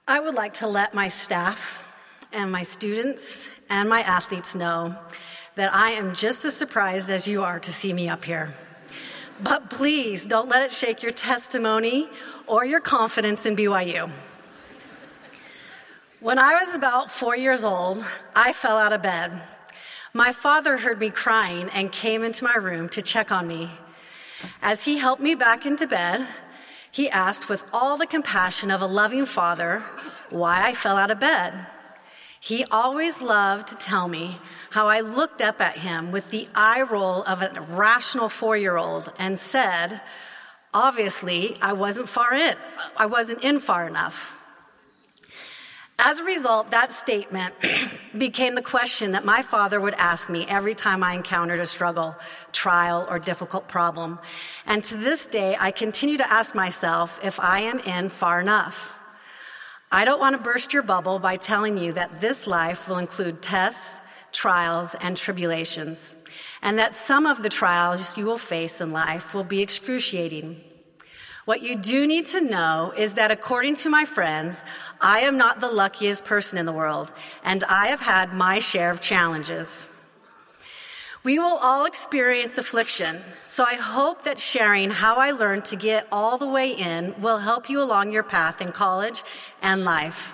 I would like to let my staff and my students and my athletes know that I am just as surprised as you are to see me up here. But please don't let it shake your testimony or your confidence in BYU. When I was about 4 years old, I fell out of bed. My father heard me crying and came into my room to check on me. As he helped me back into bed, he asked with all the compassion of a loving father why I fell out of bed. He always loved to tell me how I looked up at him with the eye roll of a rational 4-year-old and said, obviously, I wasn't in far enough. As a result, that statement became the question that my father would ask me every time I encountered a struggle, trial, or difficult problem. And to this day, I continue to ask myself if I am in far enough. I don't want to burst your bubble by telling you that this life will include tests, trials, and tribulations, and that some of the trials you will face in life will be excruciating. What you do need to know is that according to my friends, I am not the luckiest person in the world, and I have had my share of challenges. We will all experience affliction, so I hope that sharing how I learned to get all the way in will help you along your path in college and life.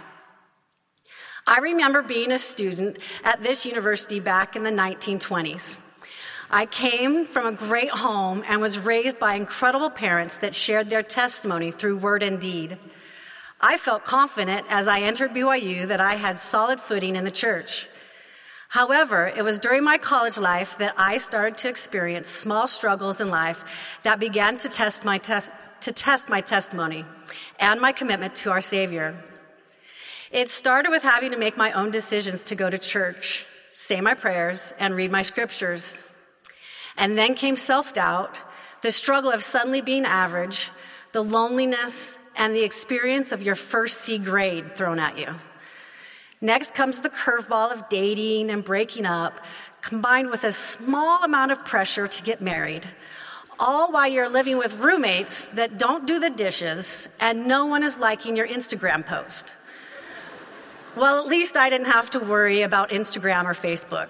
I remember being a student at this university back in the 1920s. I came from a great home and was raised by incredible parents that shared their testimony through word and deed. I felt confident as I entered BYU that I had solid footing in the church. However, it was during my college life that I started to experience small struggles in life that began to test my testimony and my commitment to our Savior. It started with having to make my own decisions to go to church, say my prayers, and read my scriptures. And then came self-doubt, the struggle of suddenly being average, the loneliness, and the experience of your first C grade thrown at you. Next comes the curveball of dating and breaking up, combined with a small amount of pressure to get married, all while you're living with roommates that don't do the dishes and no one is liking your Instagram post. Well, at least I didn't have to worry about Instagram or Facebook.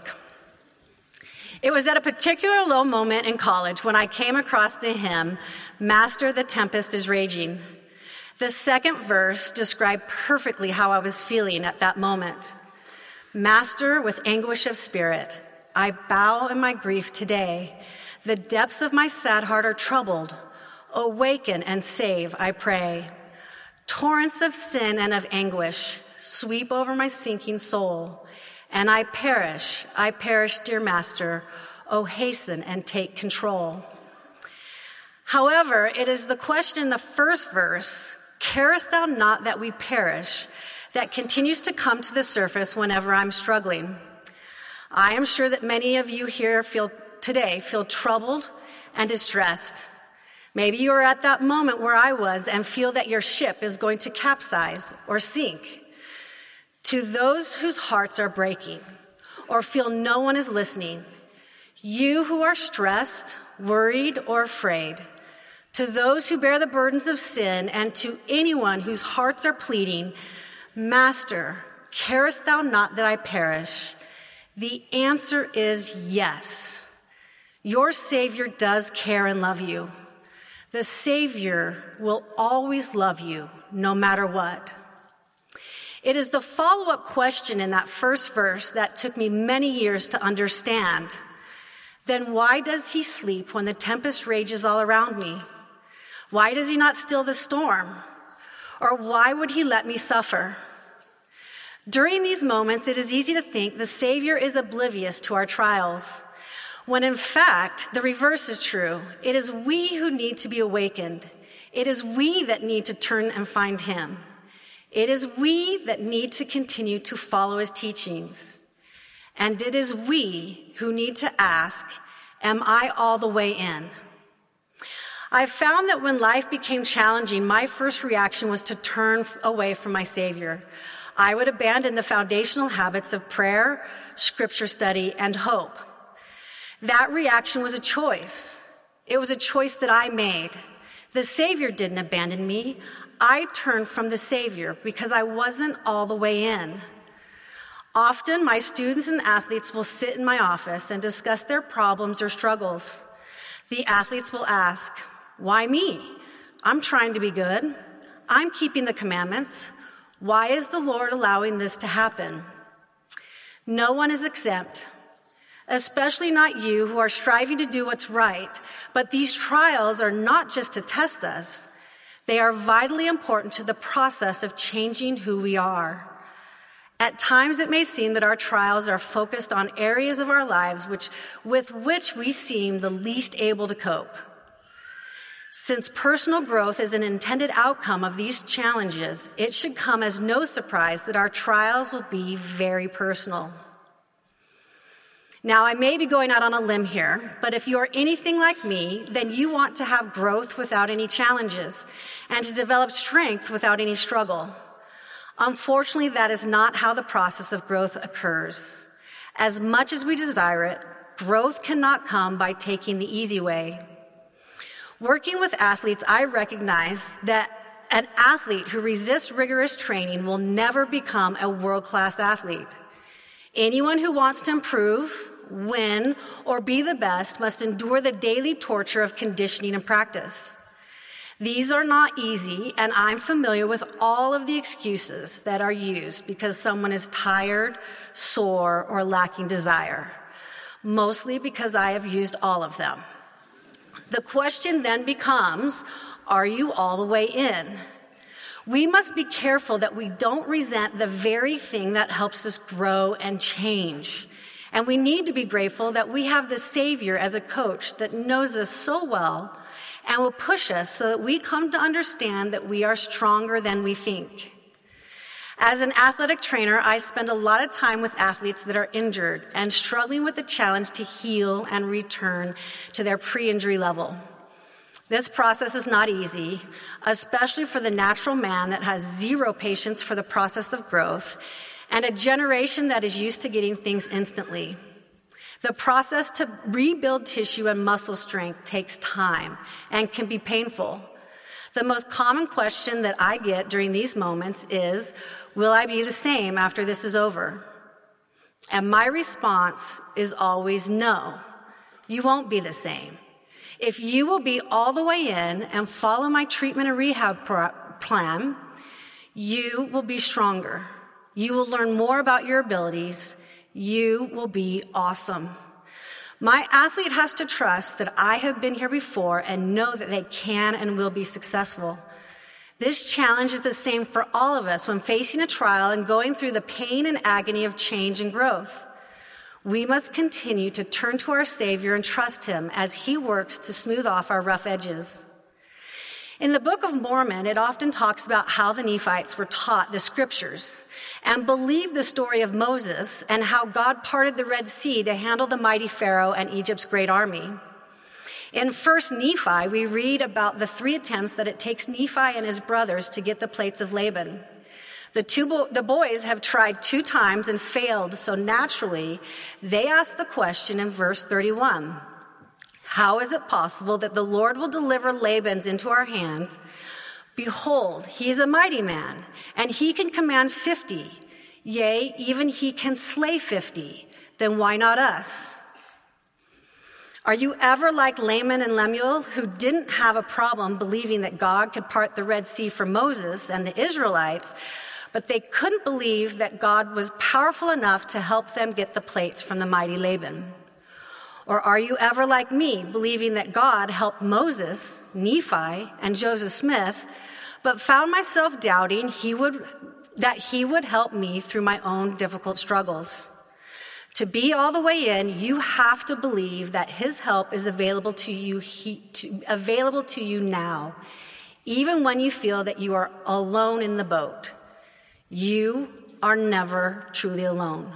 It was at a particular low moment in college when I came across the hymn, Master, the Tempest is Raging. The second verse described perfectly how I was feeling at that moment. Master, with anguish of spirit, I bow in my grief today. The depths of my sad heart are troubled. Awaken and save, I pray. Torrents of sin and of anguish sweep over my sinking soul. And I perish, dear Master. Oh, hasten and take control. However, it is the question in the first verse, carest thou not that we perish, that continues to come to the surface whenever I'm struggling. I am sure that many of you here feel troubled and distressed. Maybe you are at that moment where I was and feel that your ship is going to capsize or sink. To those whose hearts are breaking or feel no one is listening, you who are stressed, worried, or afraid, to those who bear the burdens of sin, and to anyone whose hearts are pleading, Master, carest thou not that I perish? The answer is yes. Your Savior does care and love you. The Savior will always love you, no matter what. It is the follow-up question in that first verse that took me many years to understand. Then why does he sleep when the tempest rages all around me? Why does he not still the storm? Or why would he let me suffer? During these moments, it is easy to think the Savior is oblivious to our trials, when in fact, the reverse is true. It is we who need to be awakened. It is we that need to turn and find him. It is we that need to continue to follow his teachings. And it is we who need to ask, am I all the way in? I found that when life became challenging, my first reaction was to turn away from my Savior. I would abandon the foundational habits of prayer, scripture study, and hope. That reaction was a choice. It was a choice that I made. The Savior didn't abandon me. I turned from the Savior because I wasn't all the way in. Often, my students and athletes will sit in my office and discuss their problems or struggles. The athletes will ask, "Why me? I'm trying to be good. I'm keeping the commandments. Why is the Lord allowing this to happen?" No one is exempt, especially not you who are striving to do what's right. But these trials are not just to test us. They are vitally important to the process of changing who we are. At times, it may seem that our trials are focused on areas of our lives with which we seem the least able to cope. Since personal growth is an intended outcome of these challenges, it should come as no surprise that our trials will be very personal. Now, I may be going out on a limb here, but if you are anything like me, then you want to have growth without any challenges and to develop strength without any struggle. Unfortunately, that is not how the process of growth occurs. As much as we desire it, growth cannot come by taking the easy way. Working with athletes, I recognize that an athlete who resists rigorous training will never become a world-class athlete. Anyone who wants to improve, win, or be the best must endure the daily torture of conditioning and practice. These are not easy, and I'm familiar with all of the excuses that are used because someone is tired, sore, or lacking desire, mostly because I have used all of them. The question then becomes, are you all the way in? We must be careful that we don't resent the very thing that helps us grow and change. And we need to be grateful that we have the Savior as a coach that knows us so well and will push us so that we come to understand that we are stronger than we think. As an athletic trainer, I spend a lot of time with athletes that are injured and struggling with the challenge to heal and return to their pre-injury level. This process is not easy, especially for the natural man that has zero patience for the process of growth and a generation that is used to getting things instantly. The process to rebuild tissue and muscle strength takes time and can be painful. The most common question that I get during these moments is, will I be the same after this is over? And my response is always no, you won't be the same. If you will be all the way in and follow my treatment and rehab plan, you will be stronger. You will learn more about your abilities. You will be awesome. My athlete has to trust that I have been here before and know that they can and will be successful. This challenge is the same for all of us when facing a trial and going through the pain and agony of change and growth. We must continue to turn to our Savior and trust Him as He works to smooth off our rough edges. In the Book of Mormon, it often talks about how the Nephites were taught the scriptures and believed the story of Moses and how God parted the Red Sea to handle the mighty Pharaoh and Egypt's great army. In 1 Nephi, we read about the 3 attempts that it takes Nephi and his brothers to get the plates of Laban. The boys have tried 2 times and failed, so naturally, they ask the question in verse 31. How is it possible that the Lord will deliver Laban's into our hands? Behold, he is a mighty man, and he can command 50. Yea, even he can slay 50. Then why not us? Are you ever like Laman and Lemuel, who didn't have a problem believing that God could part the Red Sea for Moses and the Israelites, but they couldn't believe that God was powerful enough to help them get the plates from the mighty Laban? Or are you ever like me, believing that God helped Moses, Nephi, and Joseph Smith, but found myself doubting that he would help me through my own difficult struggles? To be all the way in, you have to believe that His help is available to you now, even when you feel that you are alone in the boat. You are never truly alone.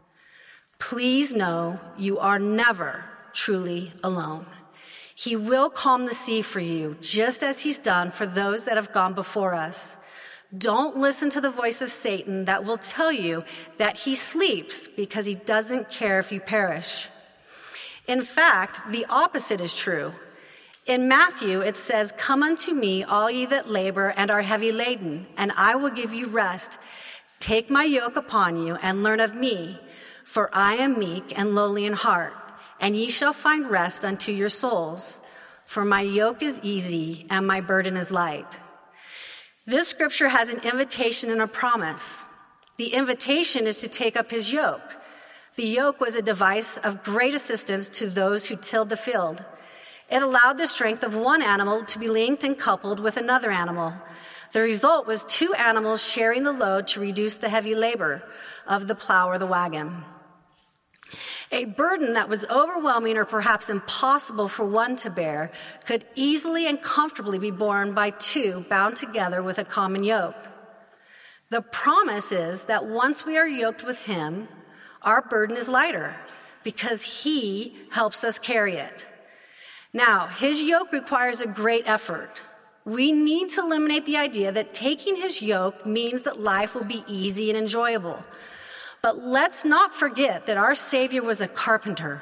Please know you are never truly alone. He will calm the sea for you, just as He's done for those that have gone before us. Don't listen to the voice of Satan that will tell you that he sleeps because he doesn't care if you perish. In fact, the opposite is true. In Matthew, it says, "Come unto me, all ye that labor and are heavy laden, and I will give you rest. Take my yoke upon you and learn of me, for I am meek and lowly in heart, and ye shall find rest unto your souls. For my yoke is easy and my burden is light." This scripture has an invitation and a promise. The invitation is to take up his yoke. The yoke was a device of great assistance to those who tilled the field. It allowed the strength of one animal to be linked and coupled with another animal. The result was two animals sharing the load to reduce the heavy labor of the plow or the wagon. A burden that was overwhelming or perhaps impossible for one to bear could easily and comfortably be borne by two bound together with a common yoke. The promise is that once we are yoked with him, our burden is lighter because he helps us carry it. Now, his yoke requires a great effort. We need to eliminate the idea that taking his yoke means that life will be easy and enjoyable. But let's not forget that our Savior was a carpenter.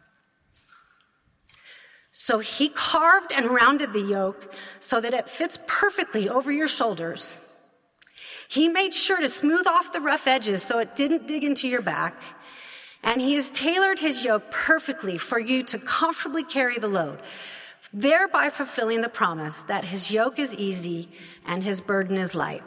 So he carved and rounded the yoke so that it fits perfectly over your shoulders. He made sure to smooth off the rough edges so it didn't dig into your back. And he has tailored his yoke perfectly for you to comfortably carry the load, thereby fulfilling the promise that his yoke is easy and his burden is light.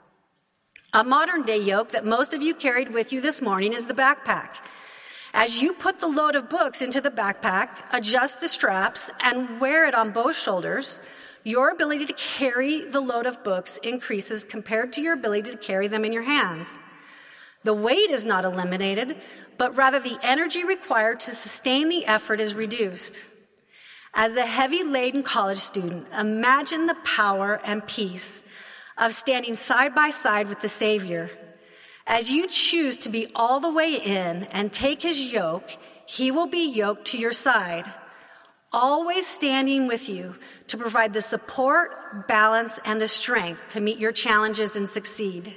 A modern-day yoke that most of you carried with you this morning is the backpack. As you put the load of books into the backpack, adjust the straps, and wear it on both shoulders, your ability to carry the load of books increases compared to your ability to carry them in your hands. The weight is not eliminated, but rather the energy required to sustain the effort is reduced. As a heavy-laden college student, imagine the power and peace of standing side by side with the Savior. As you choose to be all the way in and take his yoke, he will be yoked to your side, always standing with you to provide the support, balance, and the strength to meet your challenges and succeed.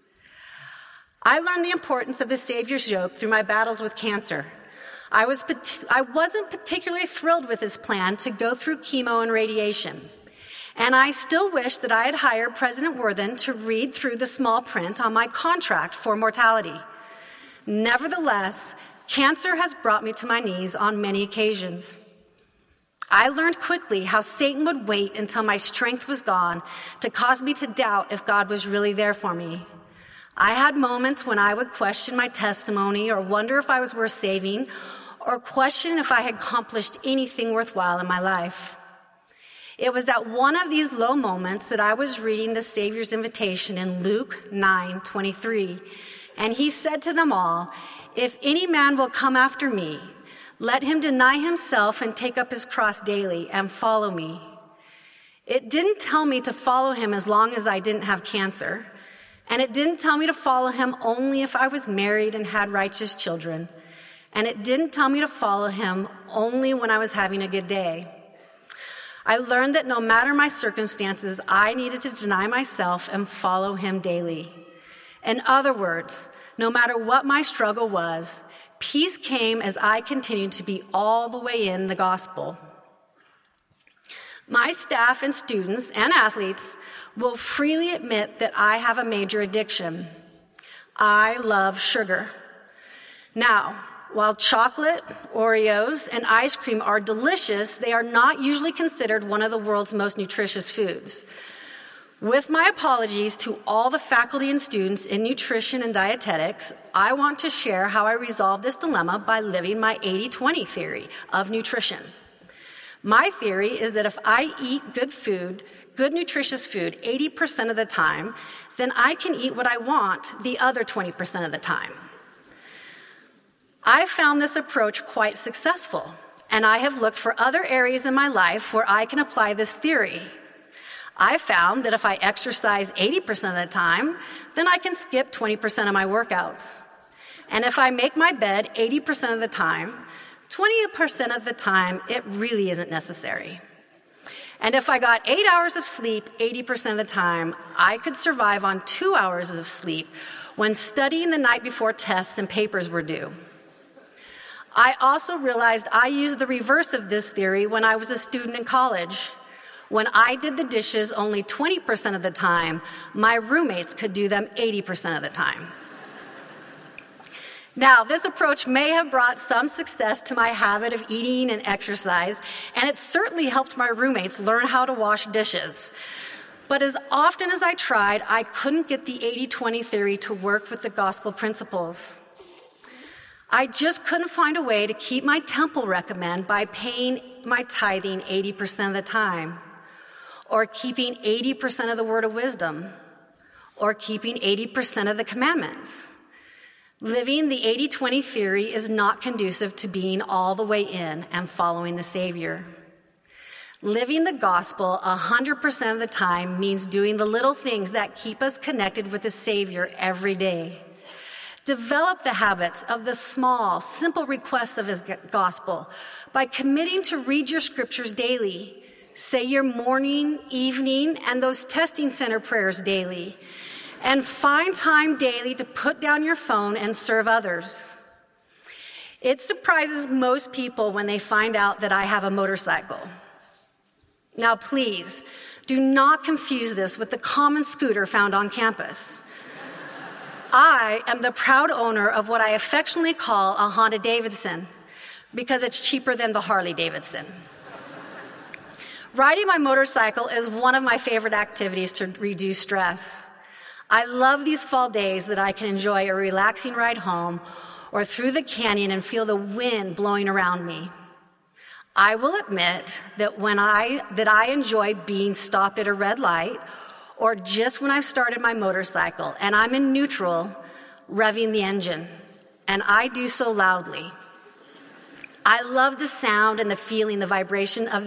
I learned the importance of the Savior's yoke through my battles with cancer. I wasn't particularly thrilled with his plan to go through chemo and radiation. And I still wish that I had hired President Worthen to read through the small print on my contract for mortality. Nevertheless, cancer has brought me to my knees on many occasions. I learned quickly how Satan would wait until my strength was gone to cause me to doubt if God was really there for me. I had moments when I would question my testimony or wonder if I was worth saving or question if I had accomplished anything worthwhile in my life. It was at one of these low moments that I was reading the Savior's invitation in Luke 9:23, and he said to them all, "If any man will come after me, let him deny himself and take up his cross daily and follow me." It didn't tell me to follow him as long as I didn't have cancer, and it didn't tell me to follow him only if I was married and had righteous children, and it didn't tell me to follow him only when I was having a good day. I learned that no matter my circumstances, I needed to deny myself and follow him daily. In other words, no matter what my struggle was, peace came as I continued to be all the way in the gospel. My staff and students and athletes will freely admit that I have a major addiction. I love sugar. Now, while chocolate, Oreos, and ice cream are delicious, they are not usually considered one of the world's most nutritious foods. With my apologies to all the faculty and students in nutrition and dietetics, I want to share how I resolved this dilemma by living my 80-20 theory of nutrition. My theory is that if I eat good food, good nutritious food 80% of the time, then I can eat what I want the other 20% of the time. I found this approach quite successful, and I have looked for other areas in my life where I can apply this theory. I found that if I exercise 80% of the time, then I can skip 20% of my workouts. And if I make my bed 80% of the time, 20% of the time, it really isn't necessary. And if I got 8 hours of sleep 80% of the time, I could survive on 2 hours of sleep when studying the night before tests and papers were due. I also realized I used the reverse of this theory when I was a student in college. When I did the dishes only 20% of the time, my roommates could do them 80% of the time. Now, this approach may have brought some success to my habit of eating and exercise, and it certainly helped my roommates learn how to wash dishes. But as often as I tried, I couldn't get the 80-20 theory to work with the gospel principles. I just couldn't find a way to keep my temple recommend by paying my tithing 80% of the time, or keeping 80% of the word of wisdom, or keeping 80% of the commandments. Living the 80-20 theory is not conducive to being all the way in and following the Savior. Living the gospel 100% of the time means doing the little things that keep us connected with the Savior every day. Develop the habits of the small, simple requests of his gospel by committing to read your scriptures daily, say your morning, evening, and those testing center prayers daily, and find time daily to put down your phone and serve others. It surprises most people when they find out that I have a motorcycle. Now, please, do not confuse this with the common scooter found on campus. I am the proud owner of what I affectionately call a Honda Davidson because it's cheaper than the Harley Davidson. Riding my motorcycle is one of my favorite activities to reduce stress. I love these fall days that I can enjoy a relaxing ride home or through the canyon and feel the wind blowing around me. I will admit that I enjoy being stopped at a red light or just when I've started my motorcycle and I'm in neutral, revving the engine, and I do so loudly. I love the sound and the feeling, the vibration of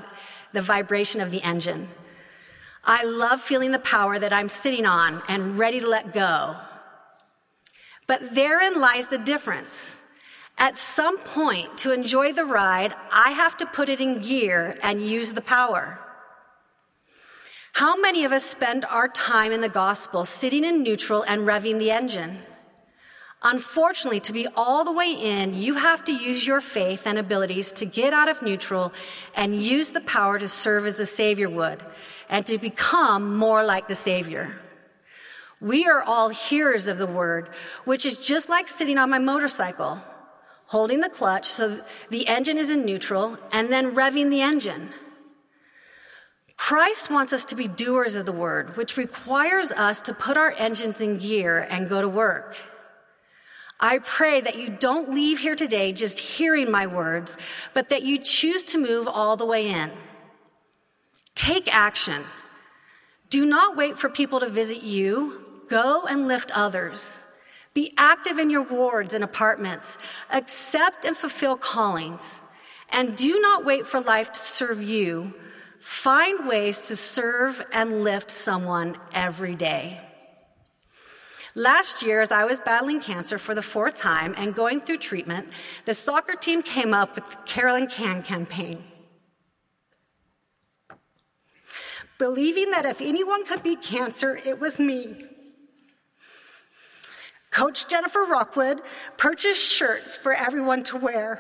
the engine. I love feeling the power that I'm sitting on and ready to let go. But therein lies the difference. At some point, to enjoy the ride, I have to put it in gear and use the power. How many of us spend our time in the gospel sitting in neutral and revving the engine? Unfortunately, to be all the way in, you have to use your faith and abilities to get out of neutral and use the power to serve as the Savior would, and to become more like the Savior. We are all hearers of the word, which is just like sitting on my motorcycle, holding the clutch so the engine is in neutral, and then revving the engine. Christ wants us to be doers of the word, which requires us to put our engines in gear and go to work. I pray that you don't leave here today just hearing my words, but that you choose to move all the way in. Take action. Do not wait for people to visit you. Go and lift others. Be active in your wards and apartments. Accept and fulfill callings. And do not wait for life to serve you. Find ways to serve and lift someone every day. Last year, as I was battling cancer for the 4th time and going through treatment, the soccer team came up with the Carolyn Can campaign. Believing that if anyone could beat cancer, it was me. Coach Jennifer Rockwood purchased shirts for everyone to wear.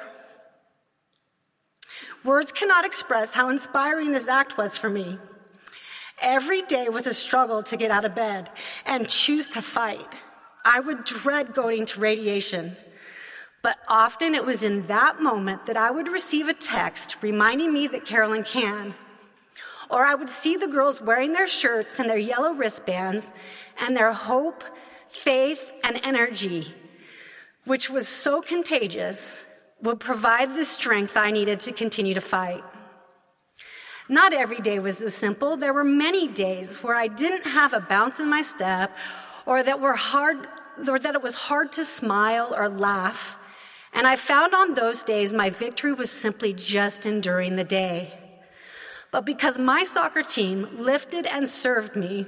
Words cannot express how inspiring this act was for me. Every day was a struggle to get out of bed and choose to fight. I would dread going to radiation, but often it was in that moment that I would receive a text reminding me that Carolyn can. Or I would see the girls wearing their shirts and their yellow wristbands and their hope, faith, and energy, which was so contagious, would provide the strength I needed to continue to fight. Not every day was this simple. There were many days where I didn't have a bounce in my step, or that it was hard to smile or laugh. And I found on those days my victory was simply just enduring the day. But because my soccer team lifted and served me,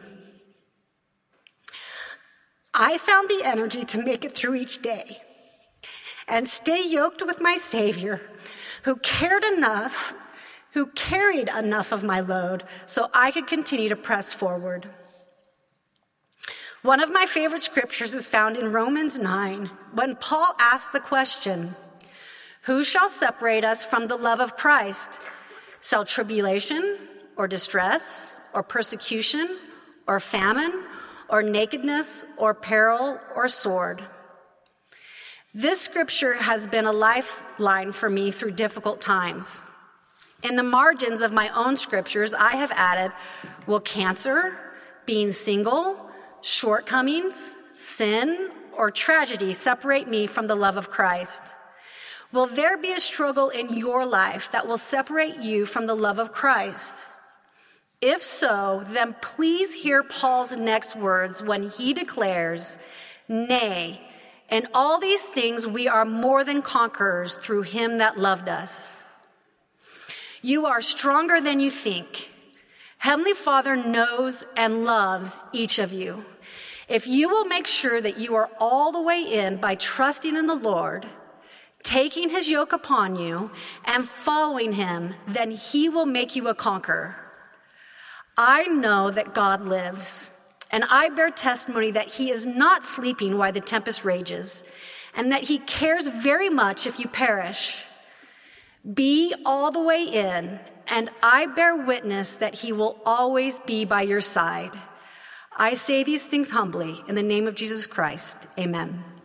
I found the energy to make it through each day and stay yoked with my Savior, who carried enough of my load so I could continue to press forward. One of my favorite scriptures is found in Romans 9, when Paul asked the question, Who shall separate us from the love of Christ? Shall tribulation or distress or persecution or famine or nakedness or peril or sword? This scripture has been a lifeline for me through difficult times. In the margins of my own scriptures, I have added, will cancer, being single, shortcomings, sin, or tragedy separate me from the love of Christ? Will there be a struggle in your life that will separate you from the love of Christ? If so, then please hear Paul's next words when he declares, "Nay, in all these things we are more than conquerors through him that loved us." You are stronger than you think. Heavenly Father knows and loves each of you. If you will make sure that you are all the way in by trusting in the Lord, taking his yoke upon you, and following him, then he will make you a conqueror. I know that God lives, and I bear testimony that he is not sleeping while the tempest rages, and that he cares very much if you perish. Be all the way in, and I bear witness that he will always be by your side. I say these things humbly in the name of Jesus Christ. Amen.